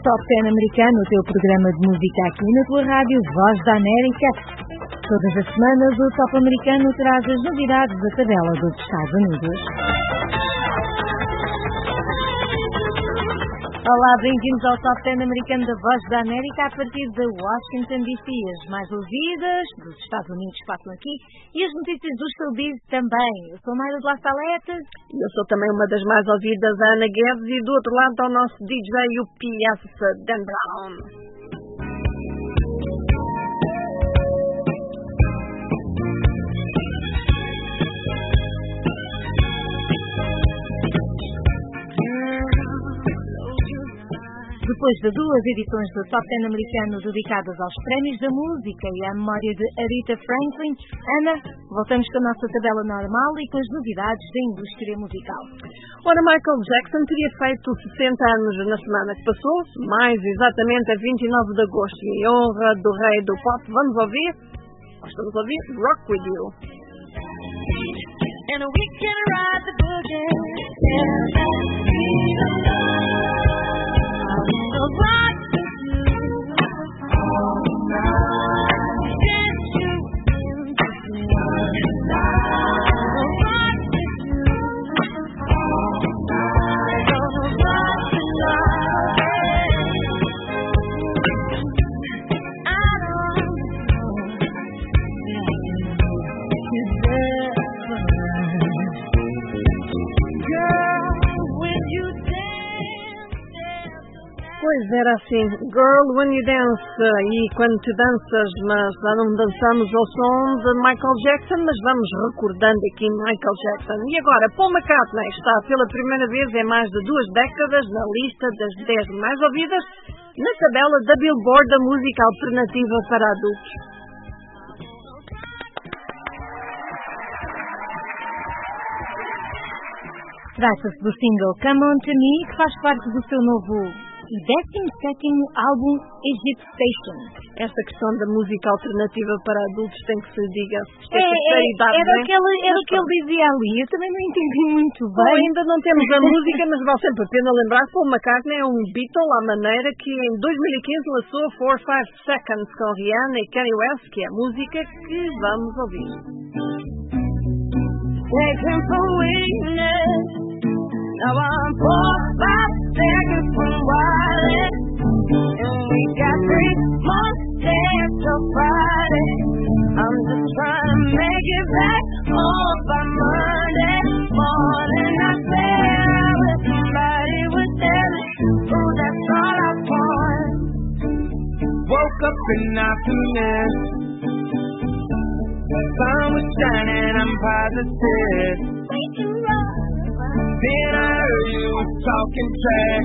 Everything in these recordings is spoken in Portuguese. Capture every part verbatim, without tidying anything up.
Top dez americano, o teu programa de música aqui na tua rádio Voz da América. Todas as semanas o Top americano traz as novidades da tabela dos Estados Unidos. Olá, bem-vindos ao Top dez americano da Voz da América a partir de Washington, D C. As mais ouvidas dos Estados Unidos passam aqui e as notícias do showbiz também. Eu sou Mayra de La Saleta. Eu sou também uma das mais ouvidas, a Ana Guedes, e do outro lado está o nosso D J, o Piazza Dan Brown. Depois de duas edições do Top dez americano dedicadas aos prémios da música e à memória de Aretha Franklin, Ana, voltamos com a nossa tabela normal e com as novidades da indústria musical. Ora, Michael Jackson teria feito sessenta anos na semana que passou, mais exatamente a vinte e nove de agosto, em honra do rei do pop. Vamos ouvir? Nós vamos ouvir Rock With You. And we can ride the boogie, I'll rock with you all night. Dance you into one night. I'll rock with you all night. I'll rock tonight. I don't know. Girl, when you Pois era assim, Girl When You Dance, e quando tu danças, mas já não dançamos ao som de Michael Jackson, mas vamos recordando aqui Michael Jackson. E agora, Paul McCartney está pela primeira vez em mais de duas décadas na lista das dez mais ouvidas na tabela da Billboard da música alternativa para adultos. Trata-se do single Come On To Me, que faz parte do seu novo e décimo sétimo álbum Egypt Station. Esta questão da música alternativa para adultos tem que se diga. É, é, era o que ele, era o que ele dizia ali, eu também não entendi muito bem. Bom, ainda não temos a música, mas vale sempre a pena lembrar que Paul McCartney é um Beatle à maneira que em dois mil e quinze lançou four five seconds com Rihanna e Kanye West, que é a música que vamos ouvir. Taken for weakness, now I'm four five seconds from wildin', and we got three more days till Friday. I'm just trying to make it back home by Monday morning. I swear I wish somebody would tell me, oh, that's all I want. Woke up in happiness, the sun was shining, I'm positive. Then I heard you was talking trash.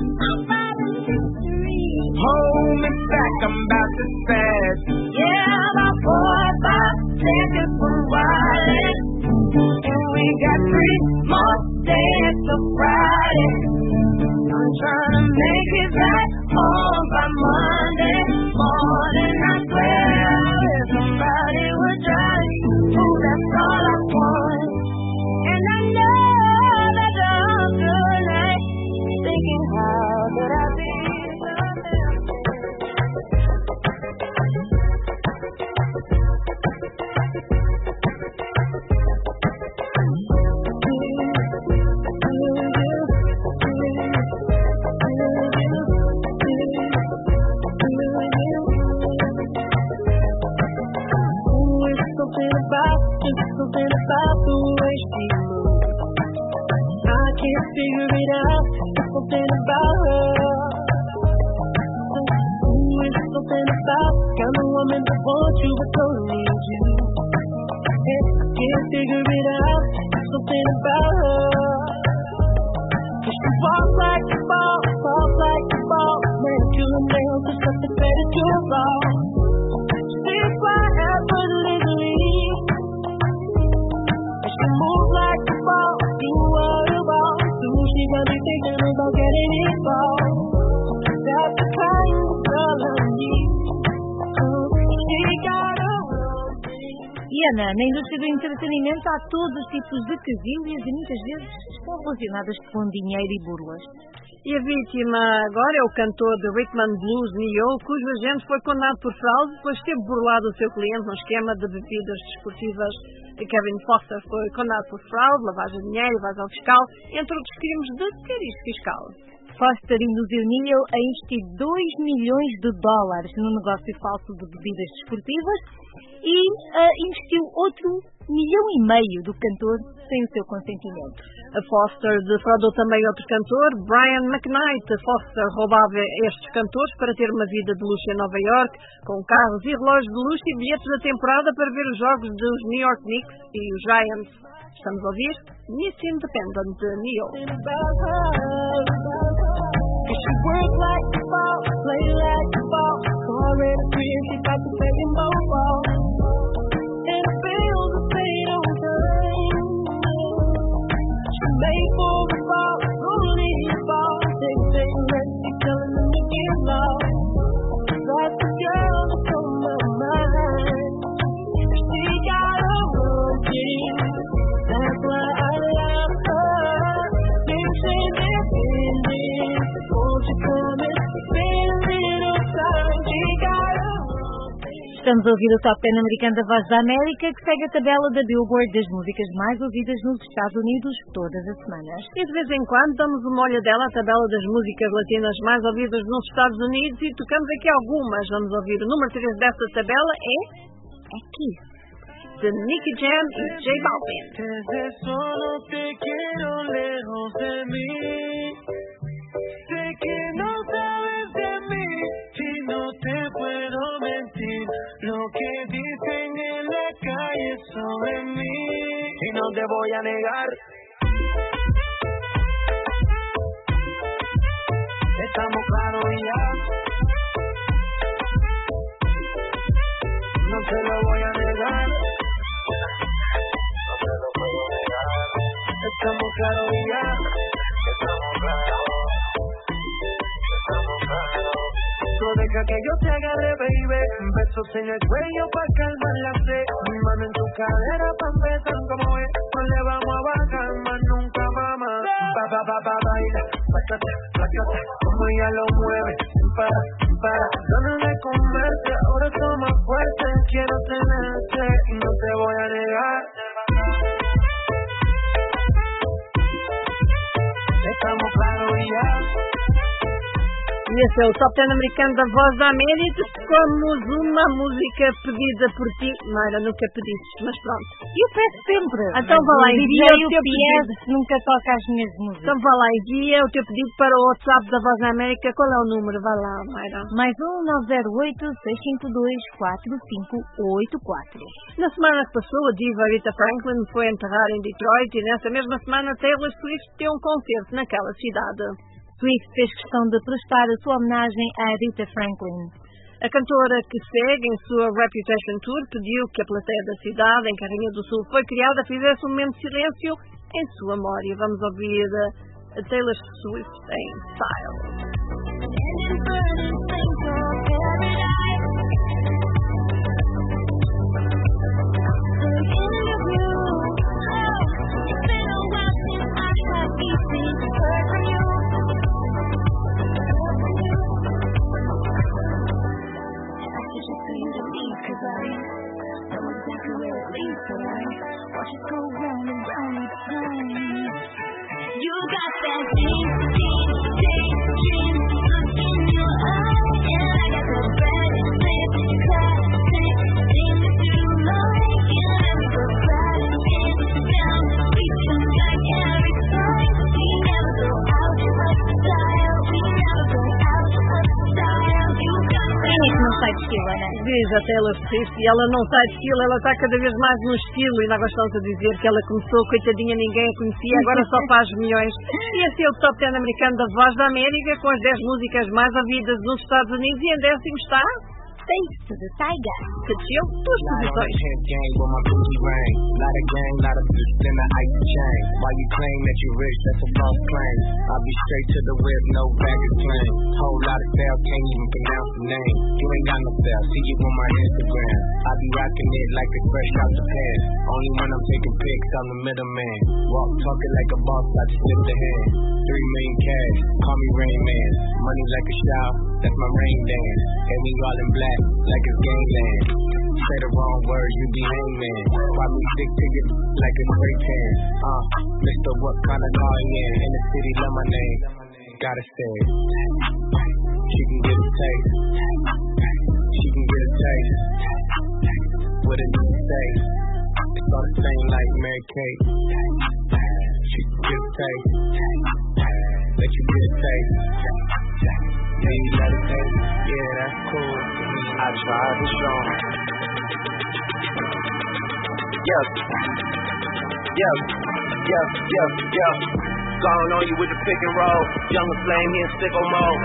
Hold me back, I'm about to spaz. Yeah, about four or five seconds from wildin', and we got three more days till Friday. I'm trying to make it back home by Monday morning. I swear if somebody would drive me, oh, that's all I want. And I know that I'm tonight, thinking how could I be something about the way she moves. I can't figure it out. There's something about her. Ooh, it's something about kind of woman that wants you but don't need you. I can't figure it out. There's something about her. She walks like a ball, talks like a ball, manicure and nails, there's nothing better to all. She's fly effortlessly. She moves like a ball, do what a ball do. She got me thinking about getting involved. That's the kind of girl I need. She got a E Ana, na indústria do entretenimento há todos os tipos de quesílias e muitas vezes estão relacionadas com dinheiro e burlas. E a vítima agora é o cantor de rhythm and blues Ne-Yo, cujo agente foi condenado por fraude depois de ter burlado o seu cliente num esquema de bebidas desportivas. Kevin Foster foi condenado por fraude, lavagem de dinheiro, evasão fiscal, entre outros crimes de cariz fiscal. Foster induziu Ne-Yo a investir dois milhões de dólares no negócio falso de bebidas desportivas e uh, investiu outro milhão e meio do cantor sem o seu consentimento. A Foster defraudou também outro cantor, Brian McKnight. A Foster roubava estes cantores para ter uma vida de luxo em Nova York, com carros e relógios de luxo e bilhetes da temporada para ver os jogos dos New York Knicks e os Giants. Estamos a ouvir Miss Independent de Ne-Yo. Made for the ball, only the ball. They say let's telling them to get lost. That's the girl that's on my mind. She got a routine. That's why I love her. Thinks she's independent. Won't you come and spend a little time? She got a Estamos a ouvir o Top dez americano da Voz da América, que segue a tabela da Billboard das músicas mais ouvidas nos Estados Unidos todas as semanas. E de vez em quando damos uma olhadela à tabela das músicas latinas mais ouvidas nos Estados Unidos e tocamos aqui algumas. Vamos ouvir o número três desta tabela é aqui, de Nicky Jam e J Balvin. Desde solo te quiero lejos de mí. Sé que no sabes de mí y no te puedo mentir. Lo que dicen en la calle sobre mí y no te voy a negar. Estamos claros ya. No te lo voy a negar. No te lo puedo negar. Estamos claros ya. Estamos claros. No deja que yo te agarre, baby. Besos en el cuello pa' calmar la sed. Mi mano en tu cadera pa' empezar como es. No le vamos a bajar más nunca, mamá. Ba, ba, ba, ba, baila. Pácate, pácate. Como ella lo mueve. Sin para, sin para. Ganas de comerte. Ahora soy más fuerte. Quiero tenerte y no te voy a negar. Estamos claros ya. E esse é o Top dez americano da Voz da América. Tocamos uma música pedida por ti. Mayra, nunca pediste, mas pronto. Eu peço sempre. Então vá lá, envia o teu pedido. Nunca toca as minhas músicas. Então vá lá, envia o teu pedido para o WhatsApp da Voz da América. Qual é o número? Vá lá, Mayra. Mais um nove zero oito, seis cinco dois, quatro cinco oito quatro. Na semana que passou, a diva Aretha Franklin foi enterrada em Detroit e nessa mesma semana Taylor Swift deu um concerto naquela cidade. Swift fez questão de prestar a sua homenagem a Aretha Franklin. A cantora que segue em sua Reputation Tour pediu que a plateia da cidade, em Carrinha do Sul, foi criada, fizesse um momento de silêncio em sua memória. Vamos ouvir a Taylor Swift em Style. You got that deep, deep, deep dream look in your eyes, and I got the baddest thing, classic thing that you like, and I go riding in down the street like every time. We never go out of style, we never go out of style. You got that. Quem é que não sai de estilo, Ana? Diz a Taylor Swift, e ela não sai de estilo, ela está cada vez mais no estilo, e nós gostamos a dizer que ela começou, coitadinha, ninguém a conhecia, agora só faz milhões. E esse é o Top dez americano da Voz da América, com as dez músicas mais ouvidas nos Estados Unidos, e em décimo está Face de Tyga. Catiu, duas posições. Gang with my booty ring. Lot of gang, lot of bitch, then the ice chain. While you claim that you rich, that's a false claim. I'll be straight to the whip, no baggage claim. Whole lot of sales, can't even pronounce the name. You ain't got no sales, see you on my Instagram. I be rocking it like it's fresh out the pan. Only when I'm taking pics, I'm the middleman. Walk talking like a boss, I just lift the hand. Three million cash, call me Rain Man. Money like a shower, that's my rain dance. And we all in black, like it's gangland. Say the wrong word, you be hangman. Probably stick to you like a spray tan. Uh, Mister What kind of car he in? In the city, love my name. Gotta say it. She can get a taste. She can get a taste. What did you say? It's all the same like Mary Kate. She can get a taste. Let you get a taste. Yeah, you let it taste. Yeah, that's cool. I tried to show 'em. Yes. Yes. Yes. Yes. Yes. Gone on you with the pick and roll. Younger flame here in sicko mode.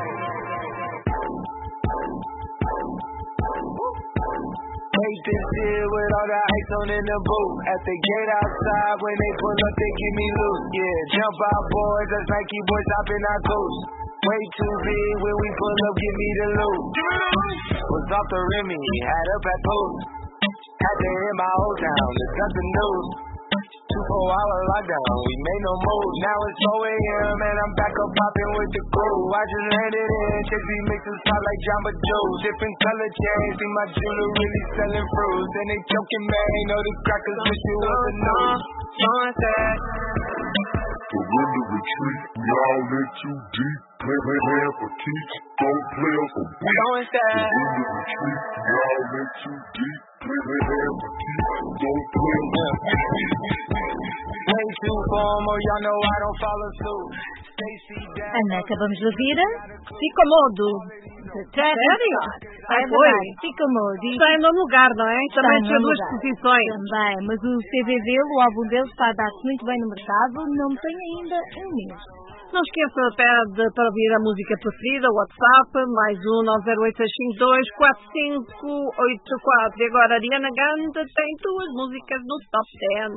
Hate this shit with all the ice on in the booth. At the gate outside, when they pull up, they give me loot. Yeah, jump out, boys. That's Nike boys hopping our goose. Way too big when we pull up, give me the loot. Was off the Remy, had up at post. Had to hit my old town, it's nothing new. Two four hour lockdown, we made no move. Now it's four a.m. and I'm back up popping with the crew. I just landed in, check these mixes pop like Jamba Joe's. Different color chains, see my jewelry really selling fruits. And they joking, man, know the crackers wish it was a news. Sunset. Surrender retreat, we all in too deep. Play, play, play for keeps, don't play us for weeks. Sunset. Surrender retreat, we all in too deep. Play, play, play for keeps, don't play us for weeks. Way too formal, y'all know I don't follow suit. Ana, acabamos de ouvir Fica modo. Sério? Ai, É foi. verdade, fica modo. Está em nono lugar, não é? Está Também em tinha nono duas lugar. posições. Também, mas o C D dele, o álbum dele, está a dar-se muito bem no mercado, não tem ainda um mês. Não esqueça até de, para ouvir a música preferida, o WhatsApp, mais um nove zero oito seis cinco dois quatro cinco oito quatro. E agora, Ariana Grande tem duas músicas no top dez.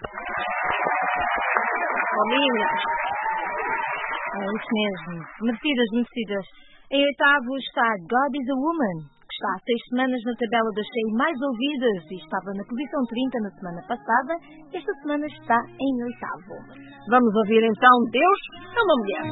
Oh, meninas. É isso mesmo. Merecidas, merecidas. Em oitavo está God is a Woman, que está há seis semanas na tabela das cem mais ouvidas e estava na posição trinta na semana passada. Esta semana está em oitavo. Vamos ouvir então Deus é uma mulher.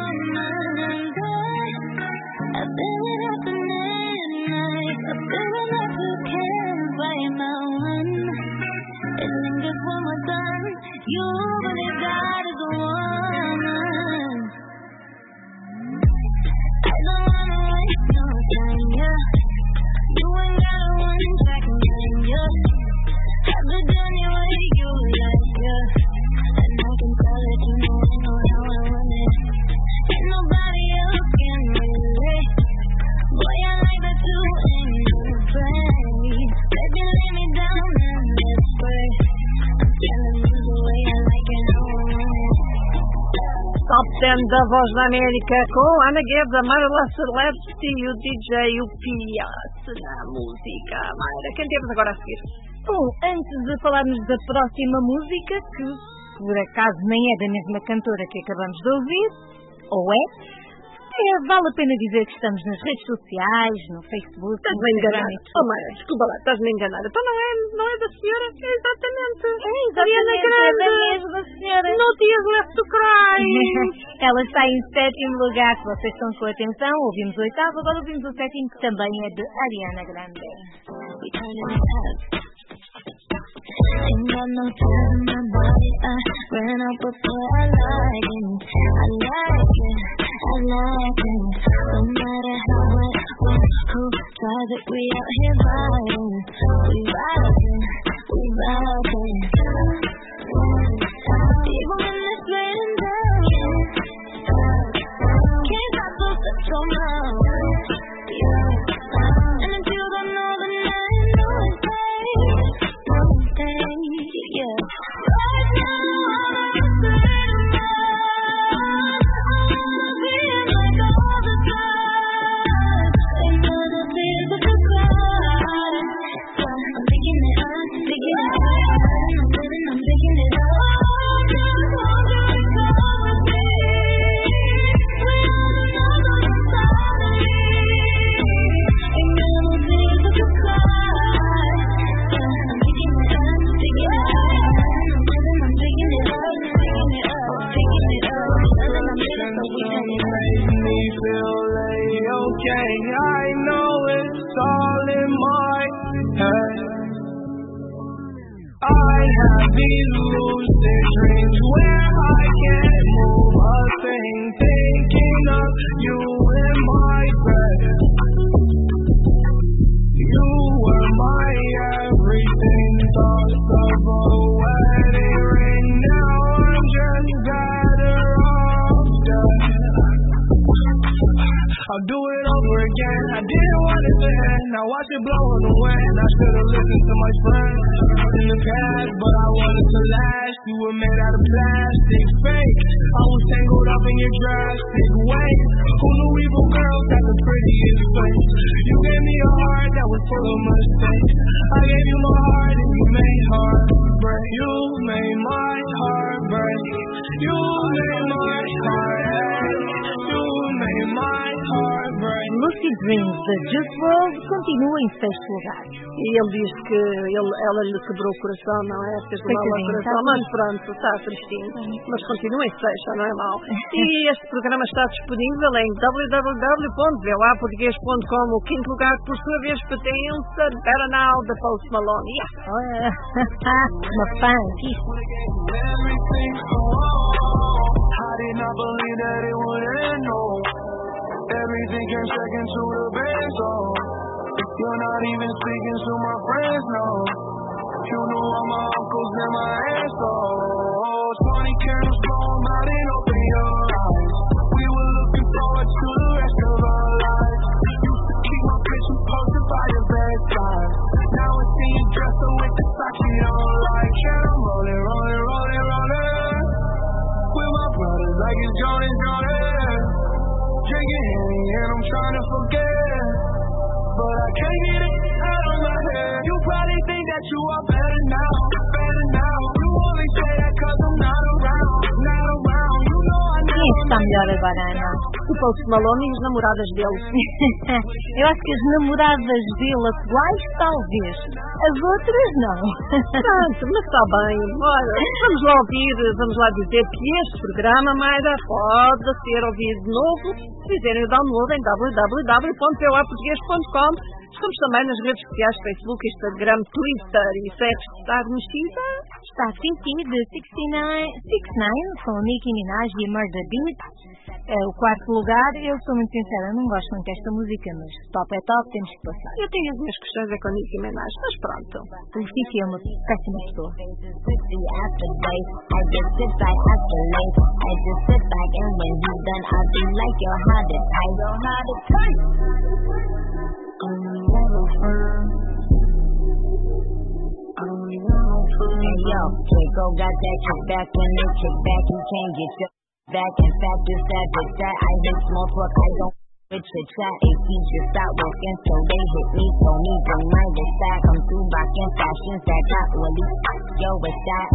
Top dez da Voz da América com Ana Guedes, a Marla Celeste e o D J o Piace na música. Mayra, quem temos agora a seguir? Bom, antes de falarmos da próxima música, que por acaso nem é da mesma cantora que acabamos de ouvir, ou é, é vale a pena dizer que estamos nas redes sociais, no Facebook, Estás-me no a Instagram enganar. e tudo. Oh, Mayra, desculpa lá, estás-me a enganar. Então não é, não é da senhora? É exatamente. É Ariana exatamente, é da Grande. mesma senhora. No Tears Left to Cry. Ela está em sétimo lugar, se vocês estão com atenção, ouvimos o oitavo, agora ouvimos o sétimo, que também é de Ariana Grande. Ain't got no tears in my body, I ran out before I like it, I like it, I like it, no matter how wet or who tries it, we out here vibing, we vibing, we vibing, even when it's raining down, can't stop us somehow, and until I know the night, know it's right. Yeah. Right now, I'm afraid of love. I'm feeling like all the time. Ain't gonna be the make me feel okay. I know it's all in my head. I have these lucid dreams where I can't move a thing, thinking of you in my bed. You were my everything, thoughts of a wedding ring. Now I'm just better off dead. I'll do it over again. I didn't want it to end. Now watch it blow in the wind. I should've listened to my friends in the past, but I wanted to last. You were made out of plastic, fake. I was tangled up in your drastic ways. Who knew evil girls had the prettiest face? You gave me a heart that was full of mistakes. I gave you my heart and you made heart break. You made my heart break. You made my heart ache. You made my heart break. Lucid Dreams de Juice world continua em sexto lugar. E ele diz que ele, ela lhe quebrou o coração, não é? Fez mal ao coração, mas pronto, está tristinho. Mas continua em sexta, não é mau. E este programa está disponível em w w w ponto v o a português ponto com. O quinto lugar, por sua vez, pertence a Better Now, da Post Malone. Yeah. Uma fã. I did not believe that it would end, no. Everything came second to the best, oh. You're not even speaking to my friends, no. You knew all my uncles and my aunts, oh. twenty candles blown out and open your eyes. We were looking forward to the rest of our lives. Used to keep my picture posted by your bedside. Now I see you dressed up with the socks you don't like. And I'm rolling, rolling, rolling, rolling with my brothers like it's Johnny Johnny. Drinking Henny and I'm trying to forget, but I can't get it out of my head. You probably think that you are better now, better now. You only say that cause I'm not around, not around. You know I know. Quem está melhor agora, Ana? O Post Malone e as namoradas dele. Eu acho que as namoradas dele atuais, talvez. As outras, não. Pronto, mas está bem. Olha, vamos lá ouvir, vamos lá dizer que este programa, Mayra, pode ser ouvido de novo se fizerem o download em w w w ponto v o a português ponto com. Estamos também nas redes sociais, Facebook, Instagram, Twitter e sete estar mexida. Está sim, sim, de sixty nine, six nine, com Nicki Minaj e Murder Beat. É o quarto lugar. Eu sou muito sincera, não gosto muito desta música, mas top é top, temos que passar. Eu tenho as minhas questões é com Nicki Minaj, mas pronto. O Fifi é uma péssima pessoa. I just sit back, isolate. I just sit back and when he's done, I'll be like your heart is tight, your heart is tight. Hey yo, Draco got that kick back when they kick back, you can't get your back. In fact, it's that bitch that I hate small talk, I don't with your chat. A teacher stop working, so they hit me, told me bring my wrist back. I'm through rocking fashions that got Willie. Yo, what's that?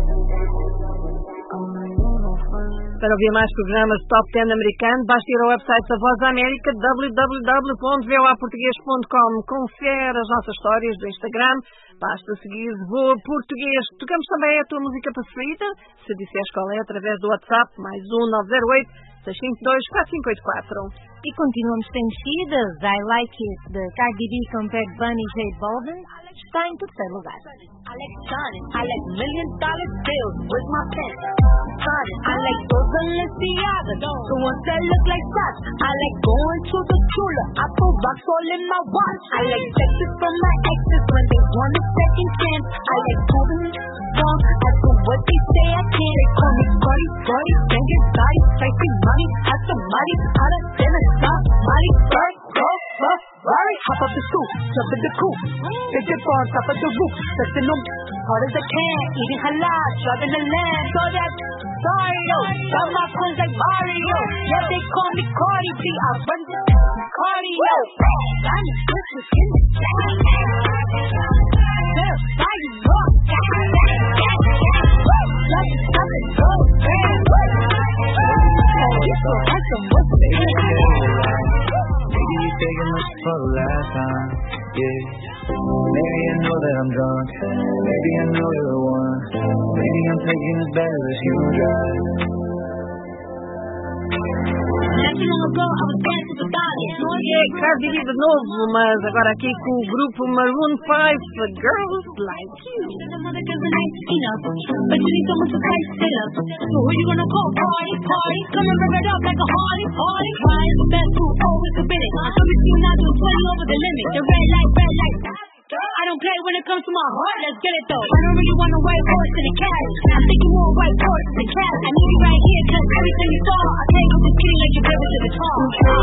Para ouvir mais programas de Top dez americano, basta ir ao website da Voz da América, w w w ponto v o a português ponto com. Confere as nossas histórias do Instagram, basta seguir Voa Português. Tocamos também a tua música preferida, se disseres qual é, através do WhatsApp, mais um nove zero oito, seis cinco dois, quatro cinco oito quatro. E continuamos sem mexidas. I Like It, de Cardi B com Bad Bunny e J Balvin, está em terceiro lugar. I like shining, I like million dollar bills with my pen. Shining, I like those Balenciagas, the ones that look like socks. I like going to the Tula, I put rocks all in my watch. I like texts from my exes when they want a second chance. I like proving wrong, I do what they say I can't. They call me Cardi, Cardi, banging body, sexy money, have somebody out of dinner, stop, money, first, go, fuck. Right, hop up the stoop, jump in the coop. They dip on top of the roof, testing them hard as I can. Eating halal, driving the land. So that Dario, got my friends like Mario. Yeah, they call me Cardi B. I run the cardio. Diamond switches in the jack. They're fighting up. Like it's coming so fast. Oh, it's so handsome, what's the Maybe you're taking this for the last time, yeah. Maybe I know that I'm drunk, maybe I know you're the one. Maybe I'm taking as bad as you drive. Not too long ago, I was dancing with dollars. E é Cardi B de novo, mas agora aqui com o grupo Maroon five, Girls Like You. But you need someone to spice it up. So who you gonna call? Party, party. Come and rev it up like a party, party. Why is the best food always forbidden? Come between now to twenty over the limit. The red light, red light. I don't play when it comes to my heart, let's get it though. I don't really want a white horse in a carriage. I'm thinking more white horse than carriage. I need you right here, cause every time you fall, I can't go just kidding like you brother to the top.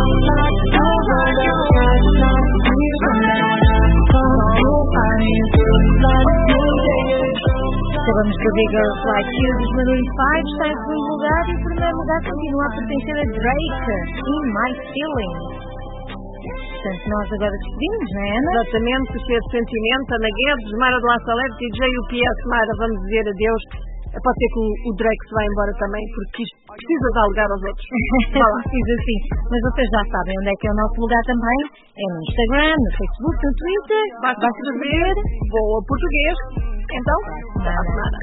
Acabamos de ouvir Girls Like You dos Maroon five, está em segundo lugar e em primeiro lugar continua a pertencer a Drake, In My Feelings. Portanto, nós agora despedimos, não é, Ana? Exatamente, cheio de sentimento, Ana Guedes, Mara do La Salete, D J U P S, Mara, vamos dizer adeus. Pode ser que o, o Drake se vá embora também, porque isto precisa de alugar aos outros. Precisa sim, mas vocês já sabem onde é que é o nosso lugar também. É no Instagram, no Facebook, no Twitter. Basta escrever, boa português. Então, até a semana.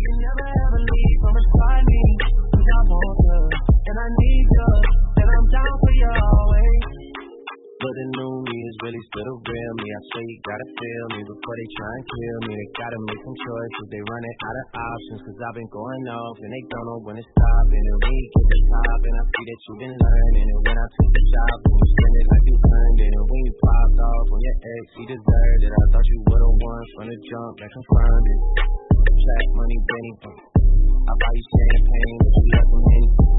But the new me is really still the real me. I swear you gotta feel me before they try and kill me. They gotta make some choices, they running out of options. Cause I've been going off and they don't know when to stop. And then when you get the top and I see that you've been learning. And when I took the job, you spend it like you earned it. And when you popped off on your ex, he deserved it. I thought you would've won from the jump that confirmed it. Track money, Benny. I buy you champagne, but you left him any.